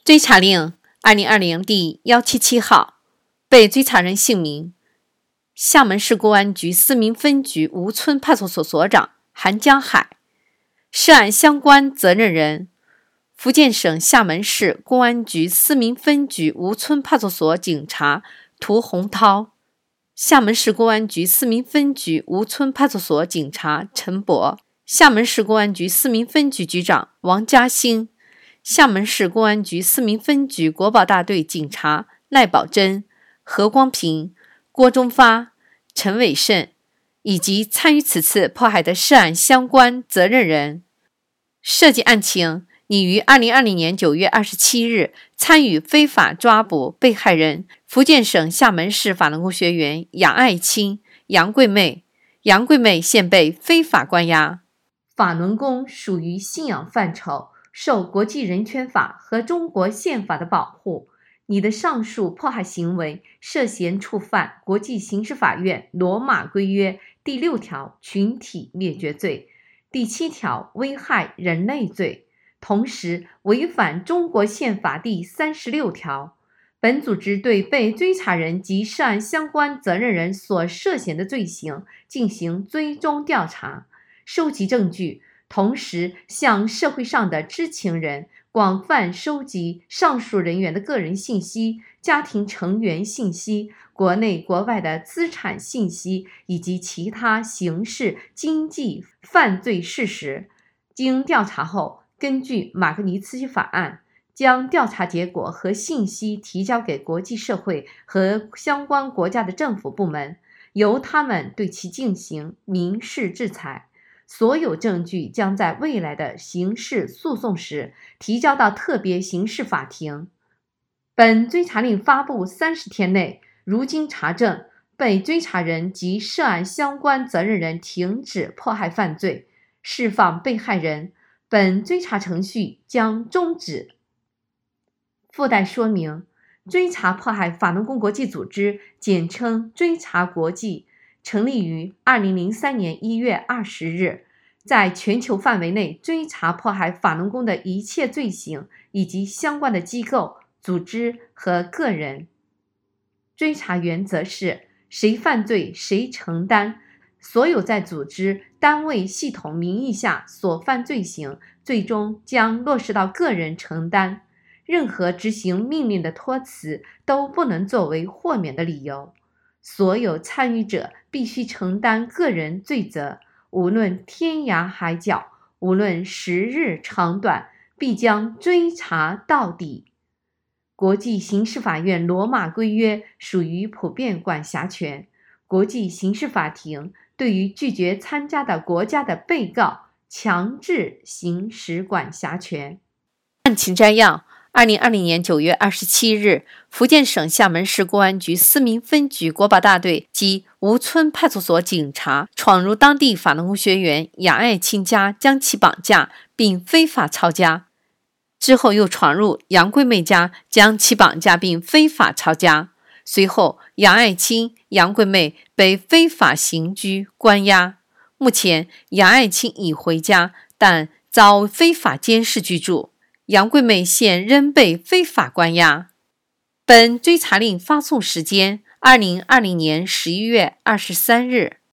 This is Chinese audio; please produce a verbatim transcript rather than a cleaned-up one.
追查令二零二零第一七七号，被追查人姓名：厦门市公安局思明分局吴村派出所所长韩江海，涉案相关责任人：福建省厦门市公安局思明分局吴村派出所警察涂洪涛，厦门市公安局思明分局吴村派出所警察陈博，厦门市公安局思明分局局长王嘉兴，厦门市公安局思明分局国保大队警察赖宝珍、何光平、郭忠发、陈伟胜，以及参与此次迫害的涉案相关责任人。涉及案情，拟于二零二零年九月二十七日参与非法抓捕被害人福建省厦门市法轮功学员杨爱青、杨桂妹。杨桂妹现被非法关押。法轮功属于信仰范畴，受国际人权法和中国宪法的保护。你的上述迫害行为涉嫌触犯国际刑事法院罗马规约第六条群体灭绝罪、第七条危害人类罪，同时违反中国宪法第三十六条。本组织对被追查人及涉案相关责任人所涉嫌的罪行进行追踪调查，收集证据，同时向社会上的知情人广泛收集上述人员的个人信息、家庭成员信息、国内国外的资产信息以及其他刑事、经济犯罪事实。经调查后，根据马格尼茨基法案，将调查结果和信息提交给国际社会和相关国家的政府部门，由他们对其进行民事制裁。所有证据将在未来的刑事诉讼时提交到特别刑事法庭。本追查令发布三十天内，如经查证，被追查人及涉案相关责任人停止迫害犯罪，释放被害人，本追查程序将终止。附带说明：追查迫害法轮功国际组织，简称追查国际，成立于二零零三年一月二十日，在全球范围内追查迫害法轮功的一切罪行以及相关的机构、组织和个人。追查原则是谁犯罪谁承担，所有在组织、单位、系统名义下所犯罪行，最终将落实到个人承担。任何执行命令的托辞都不能作为豁免的理由。所有参与者必须承担个人罪责，无论天涯海角，无论时日长短，必将追查到底。国际刑事法院罗马规约属于普遍管辖权，国际刑事法庭对于拒绝参加的国家的被告强制行使管辖权。案情摘要：二零二零年九月二十七日，福建省厦门市公安局思明分局国保大队及吴村派出所警察闯入当地法轮功学员杨爱青家，将其绑架并非法抄家。之后又闯入杨桂妹家，将其绑架并非法抄家。随后，杨爱青、杨桂妹被非法刑拘关押。目前，杨爱青已回家，但遭非法监视居住。杨桂妹现仍被非法关押。本追查令发送时间：二零二零年十一月二十三日。